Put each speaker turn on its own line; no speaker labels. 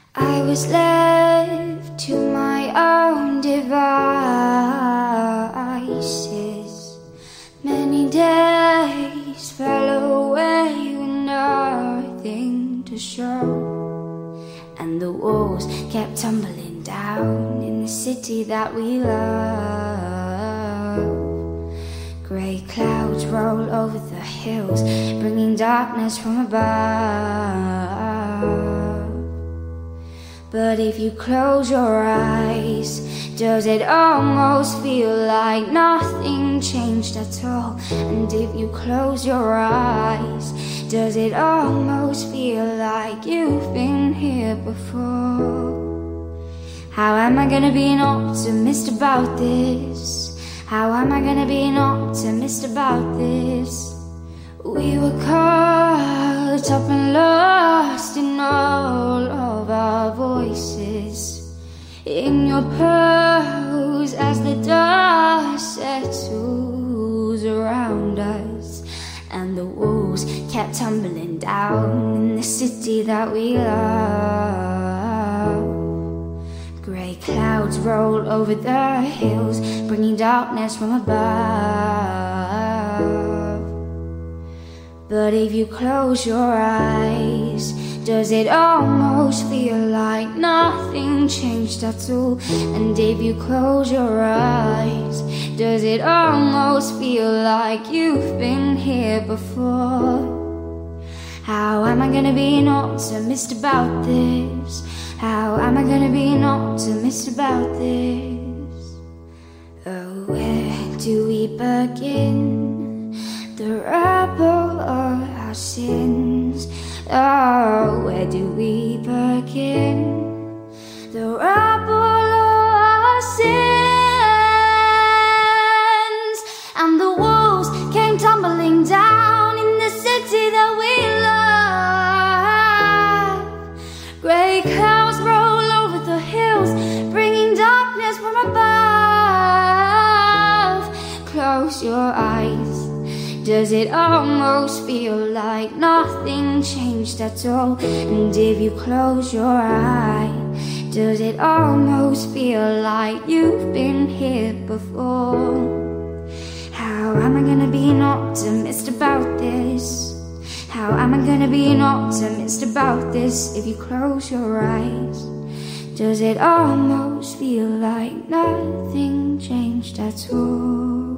I was left to my own devices. Many days fell away with nothing to show, and the walls kept tumbling down in the city that we love. Grey clouds roll over the hills, bringing darkness from above. But if you close your eyes, does it almost feel like nothing changed at all? And if you close your eyes, does it almost feel like you've been here before? How am I gonna be an optimist about this? How am I gonna be an optimist about this? We were caught up and lost in all of our voices, in your pose as the dust settles around us, and the walls kept tumbling down in the city that we love. Grey clouds roll over the hills, bringing darkness from above. But if you close your eyes, does it almost feel like nothing changed at all? And if you close your eyes, does it almost feel like you've been here before? How am I gonna be an optimist about this? How am I gonna be an optimist about this? Oh, where do we begin? The rubble of our sins. Oh, where do we begin? The rubble of our sins. And the walls came tumbling down in the city that we love. Grey clouds roll over the hills, bringing darkness from above. Close your eyes. Does it almost feel like nothing changed at all? And if you close your eyes, does it almost feel like you've been here before? How am I gonna be an optimist about this? How am I gonna be an optimist about this? If you close your eyes, does it almost feel like nothing changed at all?